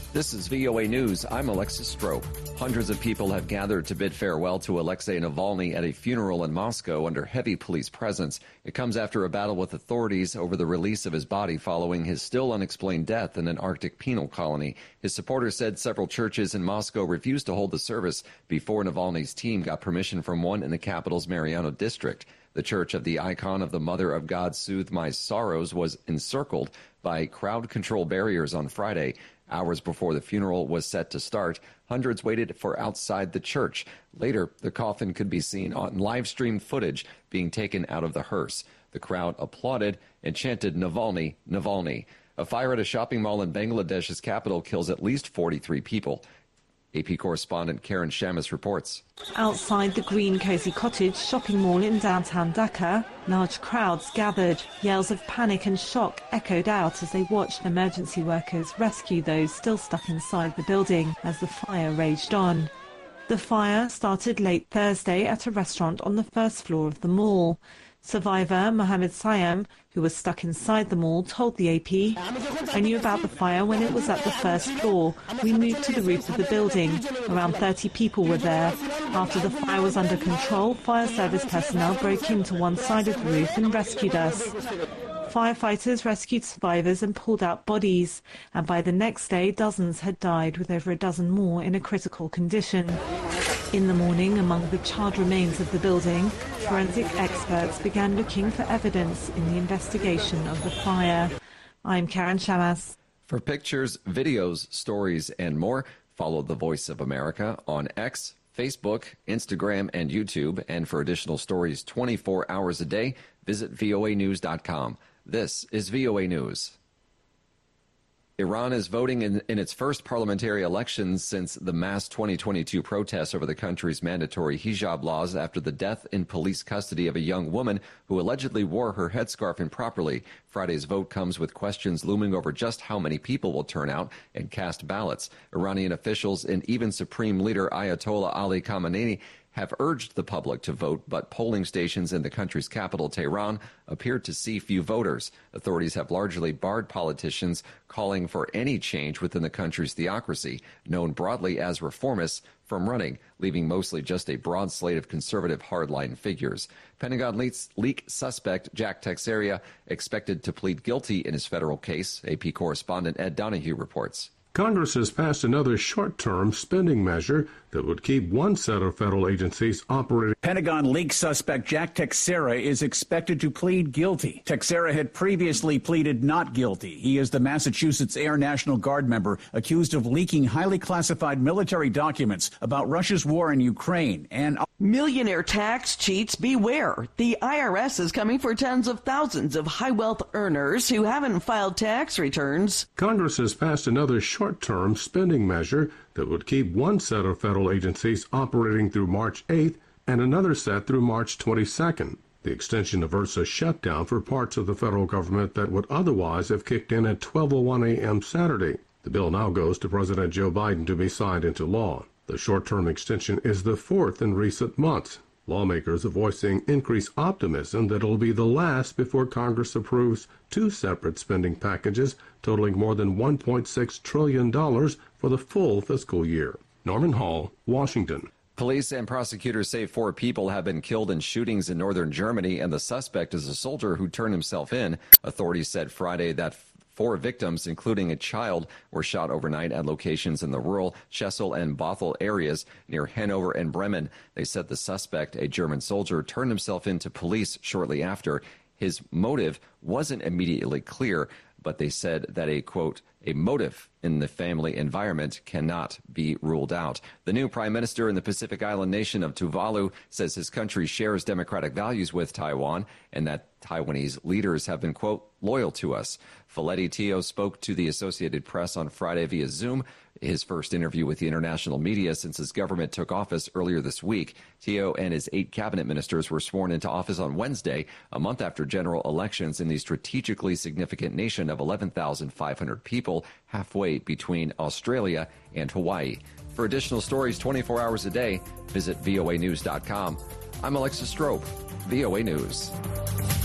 This is VOA News. I'm Alexis Strope. Hundreds of people have gathered to bid farewell to Alexei Navalny at a funeral in Moscow under heavy police presence. It comes after a battle with authorities over the release of his body following his still unexplained death in an Arctic penal colony. His supporters said several churches in Moscow refused to hold the service before Navalny's team got permission from one in the capital's Mariano district. The Church of the Icon of the Mother of God Soothe My Sorrows was encircled by crowd control barriers on Friday. Hours before the funeral was set to start, hundreds waited for outside the church. Later, the coffin could be seen on live-streamed footage being taken out of the hearse. The crowd applauded and chanted, "Navalny, Navalny." A fire at a shopping mall in Bangladesh's capital kills at least 43 people. AP correspondent Karen Shamus reports. Outside the Green Cozy Cottage shopping mall in downtown Dhaka, large crowds gathered. Yells of panic and shock echoed out as they watched emergency workers rescue those still stuck inside the building as the fire raged on. The fire started late Thursday at a restaurant on the first floor of the mall. Survivor Mohammed Sayam, who was stuck inside the mall, told the AP, "I knew about the fire when it was at the first floor. We moved to the roof of the building. Around 30 people were there. After the fire was under control, fire service personnel broke into one side of the roof and rescued us. Firefighters rescued survivors and pulled out bodies, and by the next day, dozens had died, with over a dozen more in a critical condition." In the morning, among the charred remains of the building, forensic experts began looking for evidence in the investigation of the fire. I'm Karen Shamas. For pictures, videos, stories, and more, follow The Voice of America on X, Facebook, Instagram, and YouTube. And for additional stories 24 hours a day, visit voanews.com. This is VOA News. Iran is voting in its first parliamentary elections since the mass 2022 protests over the country's mandatory hijab laws after the death in police custody of a young woman who allegedly wore her headscarf improperly. Friday's vote comes with questions looming over just how many people will turn out and cast ballots. Iranian officials and even Supreme Leader Ayatollah Ali Khamenei have urged the public to vote, but polling stations in the country's capital, Tehran, appear to see few voters. Authorities have largely barred politicians calling for any change within the country's theocracy, known broadly as reformists, from running, leaving mostly just a broad slate of conservative hardline figures. Pentagon leak suspect Jack Teixeira expected to plead guilty in his federal case. AP correspondent Ed Donahue reports. Congress has passed another short-term spending measure that would keep one set of federal agencies operating. Pentagon leak suspect Jack Teixeira is expected to plead guilty. Teixeira had previously pleaded not guilty. He is the Massachusetts Air National Guard member accused of leaking highly classified military documents about Russia's war in Ukraine and millionaire tax cheats beware. The IRS is coming for tens of thousands of high-wealth earners who haven't filed tax returns. Congress has passed another short-term spending measure that would keep one set of federal agencies operating through March 8th and another set through March 22nd. The extension averts a shutdown for parts of the federal government that would otherwise have kicked in at 12:01 a.m. Saturday. The bill now goes to President Joe Biden to be signed into law. The short-term extension is the fourth in recent months. Lawmakers are voicing increased optimism that it'll be the last before Congress approves two separate spending packages totaling more than $1.6 trillion for the full fiscal year. Norman Hall, Washington. Police and prosecutors say 4 people have been killed in shootings in northern Germany, and the suspect is a soldier who turned himself in. Authorities said Friday that 4 victims, including a child, were shot overnight at locations in the rural Schessel and Bothel areas near Hanover and Bremen. They said the suspect, a German soldier, turned himself in to police shortly after. His motive wasn't immediately clear, but they said that a, quote, a motive in the family environment cannot be ruled out. The new prime minister in the Pacific Island nation of Tuvalu says his country shares democratic values with Taiwan and that Taiwanese leaders have been, quote, loyal to us. Feletti Teo spoke to the Associated Press on Friday via Zoom, his first interview with the international media since his government took office earlier this week. Teo and his 8 cabinet ministers were sworn into office on Wednesday, a month after general elections in the strategically significant nation of 11,500 people, halfway between Australia and Hawaii. For additional stories 24 hours a day, visit voanews.com. I'm Alexis Strope, VOA News.